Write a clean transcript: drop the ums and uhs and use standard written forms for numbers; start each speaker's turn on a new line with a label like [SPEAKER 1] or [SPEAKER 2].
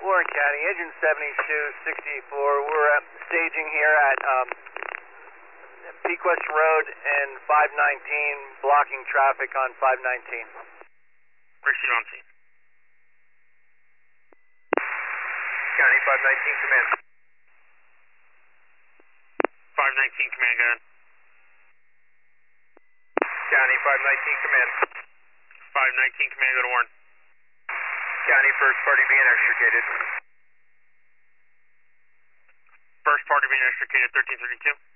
[SPEAKER 1] Warren County, engine 7264. We're staging here at Pequest Road and 519, blocking traffic on 519.
[SPEAKER 2] Proceed on scene.
[SPEAKER 3] County 519 command.
[SPEAKER 2] 519 command, go ahead.
[SPEAKER 3] County 519 command.
[SPEAKER 2] 519 command, go to Warren.
[SPEAKER 3] County first party being extricated.
[SPEAKER 2] First party being extricated, 1332.